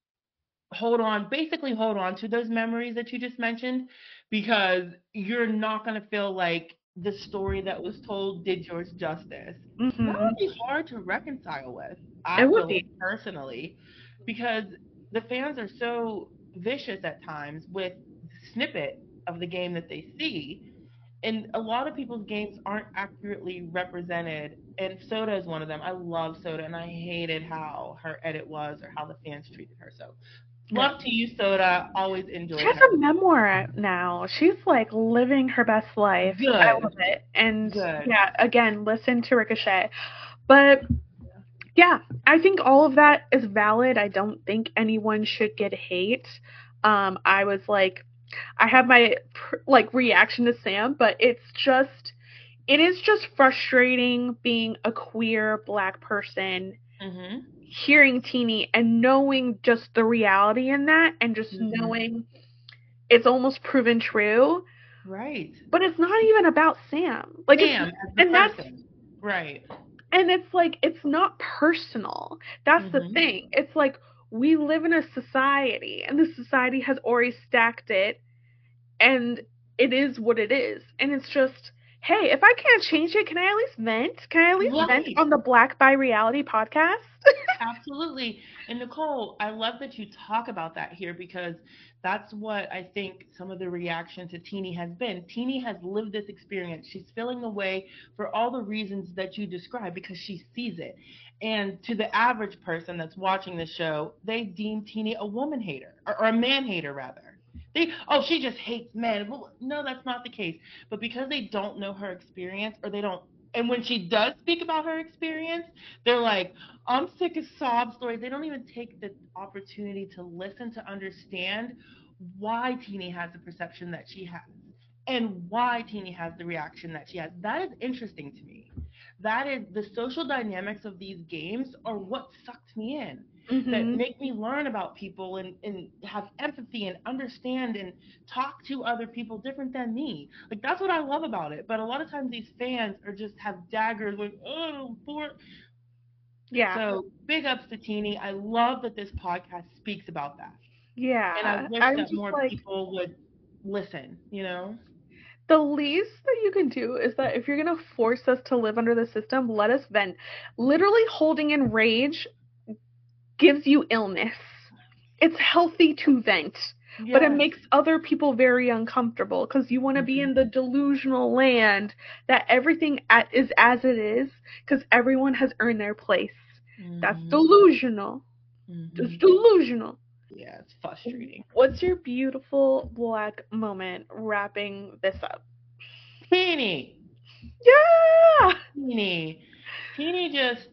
hold on, basically hold on to those memories that you just mentioned, because you're not gonna feel like the story that was told did yours justice. Mm-hmm. That would be hard to reconcile with. I it would feel be. personally, because the fans are so vicious at times with the snippet of the game that they see, and a lot of people's games aren't accurately represented, and Soda is one of them. I love Soda, and I hated how her edit was or how the fans treated her. So love to you, Soda. Always enjoyed her. She has a memoir now. She's like living her best life. Good. I love it. And Good. yeah, again, listen to Ricochet. But yeah, I think all of that is valid. I don't think anyone should get hate. Um, I was like, I have my like reaction to Sam, but it's just, it is just frustrating being a queer Black person. Mm-hmm. Hearing Teenie and knowing just the reality in that, and just mm-hmm. knowing it's almost proven true. Right. But it's not even about Sam. Like Sam, it's, and person. that's right. And it's like, it's not personal. That's mm-hmm. the thing. It's like, we live in a society, and the society has already stacked it, and it is what it is. And it's just, hey, if I can't change it, can I at least vent? Can I at least right. vent on the Black by Reality podcast? Absolutely. And Nicole, I love that you talk about that here, because that's what I think some of the reaction to Teenie has been. Teenie has lived this experience. She's feeling the way for all the reasons that you described, because she sees it. And to the average person that's watching the show, they deem Teenie a woman hater, or, or a man hater rather. They, oh, she just hates men. Well, no, that's not the case. But because they don't know her experience, or they don't, and when she does speak about her experience, they're like, I'm sick of sob stories. They don't even take the opportunity to listen, to understand why Teenie has the perception that she has, and why Teenie has the reaction that she has. That is interesting to me. That is, the social dynamics of these games are what sucked me in. Mm-hmm. That make me learn about people, and, and have empathy and understand and talk to other people different than me. Like, that's what I love about it. But a lot of times these fans are just have daggers like, oh, poor. Yeah. So big ups to Teenie. I love that this podcast speaks about that. Yeah. And I wish I'm that more like, people would listen, you know? The least that you can do is that if you're going to force us to live under the system, let us vent. Literally holding in rage gives you illness. It's healthy to vent, yes. But it makes other people very uncomfortable, because you want to mm-hmm. be in the delusional land that everything at, is as it is, because everyone has earned their place. Mm-hmm. That's delusional. Mm-hmm. It's delusional. Yeah, it's frustrating. What's your beautiful Black moment wrapping this up? Teenie. Yeah! Teenie. Teenie just...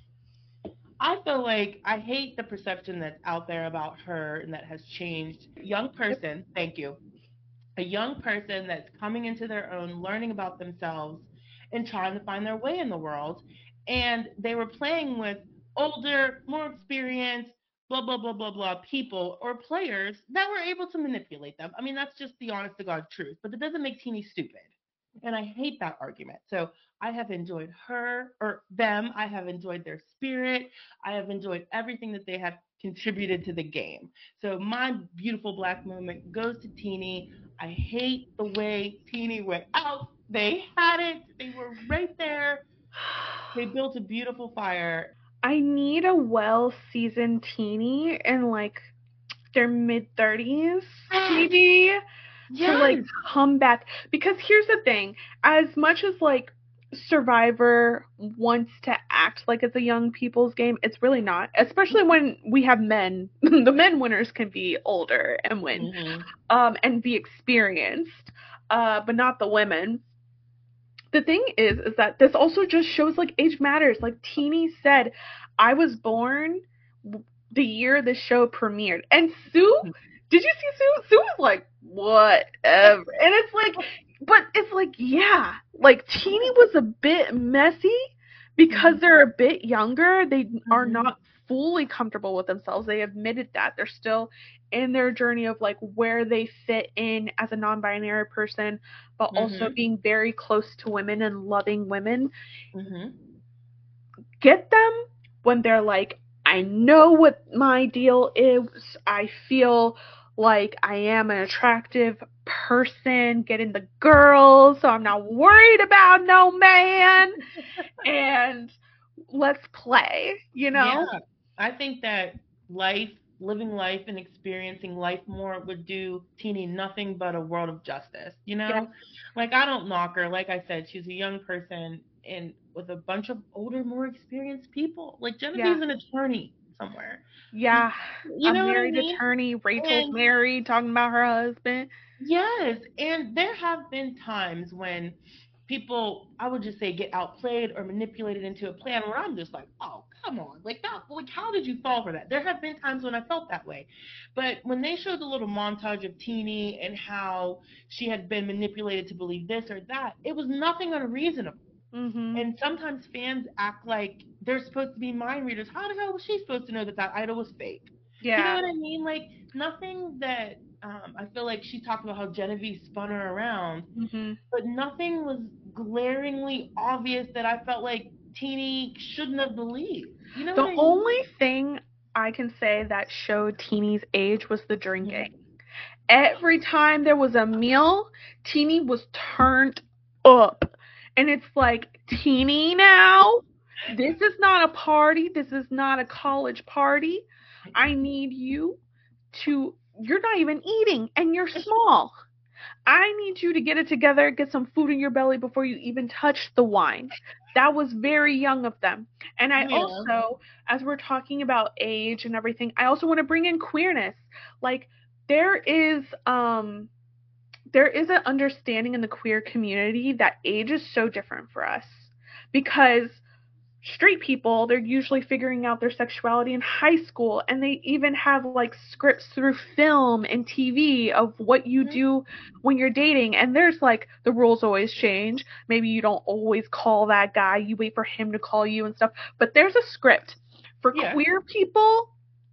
I feel like I hate the perception that's out there about her and that has changed. Young person, thank you. A young person that's coming into their own, learning about themselves, and trying to find their way in the world. And they were playing with older, more experienced, blah, blah, blah, blah, blah, people or players that were able to manipulate them. I mean, that's just the honest to God truth. But it doesn't make Teenie stupid. And I hate that argument. So I have enjoyed her, or them. I have enjoyed their spirit. I have enjoyed everything that they have contributed to the game. So my beautiful Black moment goes to Teenie. I hate the way Teenie went out. They had it. They were right there. They built a beautiful fire. I need a well-seasoned Teenie in like their mid-thirties, maybe. Yes. To like come back, because here's the thing, as much as like Survivor wants to act like it's a young people's game, it's really not, especially when we have men. The men winners can be older and win, mm-hmm. um and be experienced, uh but not the women. The thing is, is that this also just shows, like, age matters. Like, Teenie said, I was born the year the show premiered. And Sue, did you see Sue? Sue was like, whatever. And it's like, but it's like, yeah. Like, Teenie was a bit messy because they're a bit younger. They mm-hmm. are not fully comfortable with themselves. They admitted that. They're still in their journey of, like, where they fit in as a non-binary person, but mm-hmm. also being very close to women and loving women. Mm-hmm. Get them when they're like, I know what my deal is. I feel like I am an attractive person, getting the girls, so I'm not worried about no man. And let's play, you know? Yeah. I think that life, living life and experiencing life more would do Teenie nothing but a world of justice, you know? Yeah. Like, I don't knock her. Like I said, she's a young person and with a bunch of older, more experienced people. Like, Genevieve's yeah. an attorney somewhere. Yeah. You know a married what I mean? attorney. Rachel's and, married, talking about her husband. Yes. And there have been times when people, I would just say, get outplayed or manipulated into a plan where I'm just like, oh, come on. Like, that, like, how did you fall for that? There have been times when I felt that way. But when they showed the little montage of Teenie and how she had been manipulated to believe this or that, it was nothing unreasonable. Mm-hmm. And sometimes fans act like they're supposed to be mind readers. How the hell was she supposed to know that that idol was fake? Yeah. You know what I mean? Like, nothing that um, I feel like she talked about how Genevieve spun her around, mm-hmm. but nothing was glaringly obvious that I felt like Teenie shouldn't have believed. You know the what I mean? only thing I can say that showed Teenie's age was the drinking. Mm-hmm. Every time there was a meal, Teenie was turned up. And it's like, Teenie now, this is not a party. This is not a college party. I need you to, you're not even eating and you're small. I need you to get it together, get some food in your belly before you even touch the wine. That was very young of them. And I yeah. also, as we're talking about age and everything, I also want to bring in queerness. Like, there is, um, there is an understanding in the queer community that age is so different for us, because straight people, they're usually figuring out their sexuality in high school, and they even have, like, scripts through film and T V of what you do when you're dating, and there's, like, the rules always change. Maybe you don't always call that guy, you wait for him to call you and stuff, but there's a script. For yeah. queer people,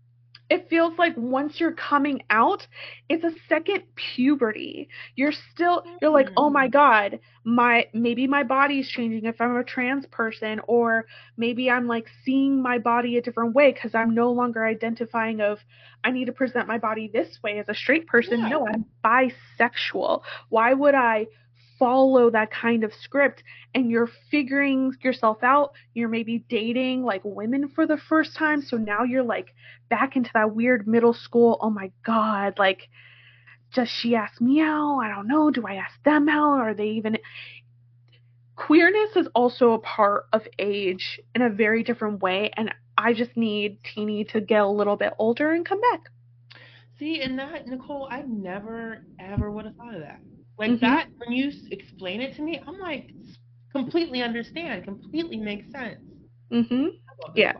it feels like once you're coming out, it's a second puberty. You're still, you're like, oh my God, my, maybe my body's changing if I'm a trans person, or maybe I'm like seeing my body a different way because I'm no longer identifying of, I need to present my body this way as a straight person. Yeah. No, I'm bisexual. Why would I follow that kind of script? And you're figuring yourself out. You're maybe dating like women for the first time. So now you're like back into that weird middle school. Oh my God. Like, does she ask me out? I don't know. Do I ask them out? Are they even? Queerness is also a part of age in a very different way. And I just need Teenie to get a little bit older and come back. See, and that, Nicole, I never, ever would have thought of that. Like mm-hmm. that, when you explain it to me, I'm like, completely understand, completely makes sense. Mm-hmm. Yeah.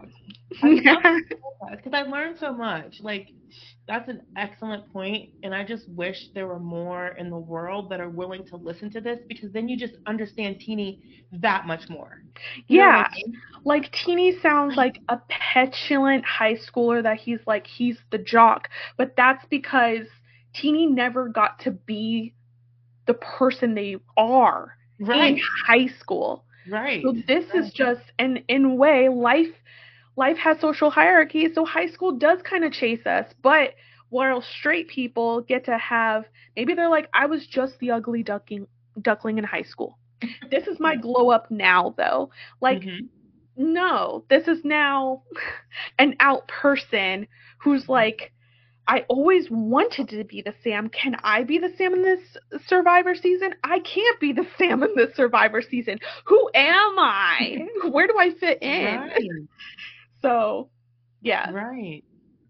Because I learned so much. Like, that's an excellent point, and I just wish there were more in the world that are willing to listen to this, because then you just understand Teenie that much more. You yeah. I mean? Like, Teenie sounds like a petulant high schooler that he's like, he's the jock. But that's because Teenie never got to be the person they are right. in high school. Right. So this right. is just, and in a way, life life has social hierarchies, so high school does kind of chase us. But while straight people get to have, maybe they're like, I was just the ugly duckling, duckling in high school. This is my glow up now, though. Like, mm-hmm. no, this is now an out person who's like, I always wanted to be the Sam. Can I be the Sam in this Survivor season? I can't be the Sam in this Survivor season. Who am I? Where do I fit in? Right. So, yeah. Right.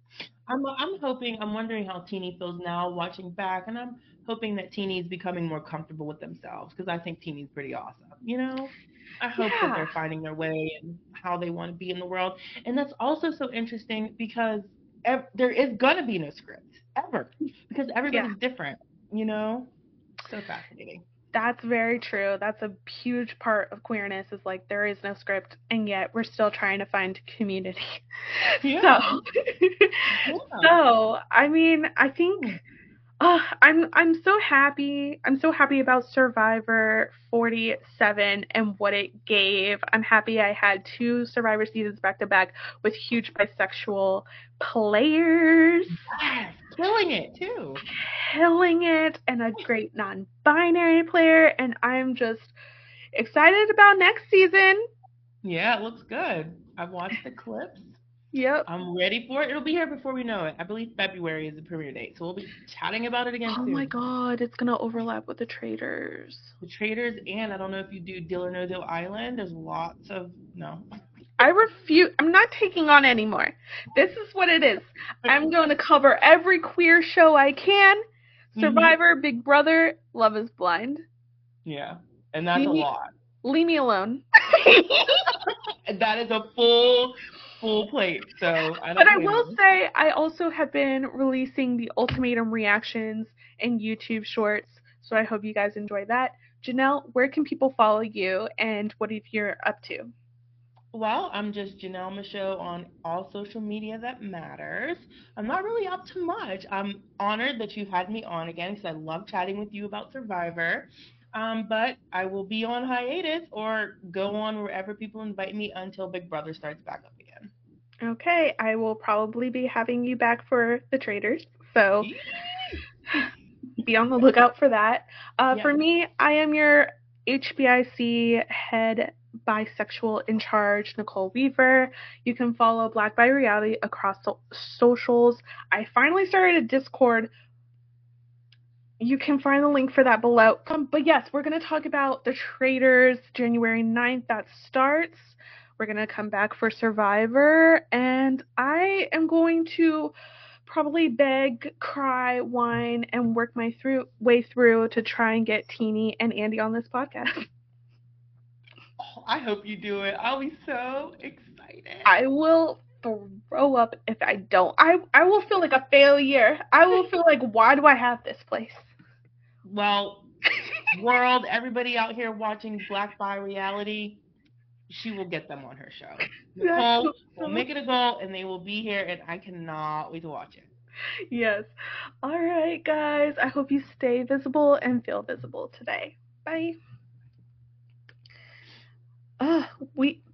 I'm I'm hoping I'm wondering how Teenie feels now watching back, and I'm hoping that Teenie's becoming more comfortable with themselves because I think Teenie's pretty awesome. You know, I hope that Yeah. they're finding their way and how they want to be in the world, and that's also so interesting because ev- there is gonna be no script ever because Yeah. everybody's different. You know, so fascinating. That's very true. That's a huge part of queerness is like there is no script and yet we're still trying to find community. Yeah. So Yeah. so I mean, I think uh, I'm I'm so happy. I'm so happy about Survivor forty-seven and what it gave. I'm happy I had two Survivor seasons back to back with huge bisexual players. Yes, killing it too. Killing it, and a great non-binary player, and I'm just excited about next season. Yeah, it looks good. I've watched the clips. Yep. I'm ready for it. It'll be here before we know it. I believe February is the premiere date, so we'll be chatting about it again Oh soon. my god, it's gonna overlap with the Traders. The Traders, and I don't know if you do Deal or No Deal Island. There's lots of no. I refuse. I'm not taking on anymore. This is what it is. I'm going to cover every queer show I can. Survivor, mm-hmm. Big Brother, Love is Blind. Yeah, and that's leave a me, lot. Leave me alone. That is a full, full plate. So I don't. But I will you. say, I also have been releasing the Ultimatum reactions and YouTube shorts. So I hope you guys enjoy that. Janelle, where can people follow you, and what are you up to? Well, I'm just Janelle Michaud on all social media that matters. I'm not really up to much. I'm honored that you had me on again because I love chatting with you about Survivor. Um, but I will be on hiatus or go on wherever people invite me until Big Brother starts back up again. Okay, I will probably be having you back for the Traders. So be on the lookout for that. Uh, yeah. For me, I am your H B I C head bisexual in charge, Nicole Weaver. You can follow Black Bi Reality across so- socials. I finally started a Discord. You can find the link for that below. Um, but yes, we're going to talk about the Traders January ninth. That starts. We're going to come back for Survivor. And I am going to probably beg, cry, whine, and work my through way through to try and get Teenie and Andy on this podcast. Oh, I hope you do it. I'll be so excited. I will throw up if I don't. I, I will feel like a failure. I will feel like, why do I have this place? Well, world, everybody out here watching Black Bi Reality, she will get them on her show. Nicole will make it a goal, and they will be here, and I cannot wait to watch it. Yes. All right, guys. I hope you stay visible and feel visible today. Bye. Uh, we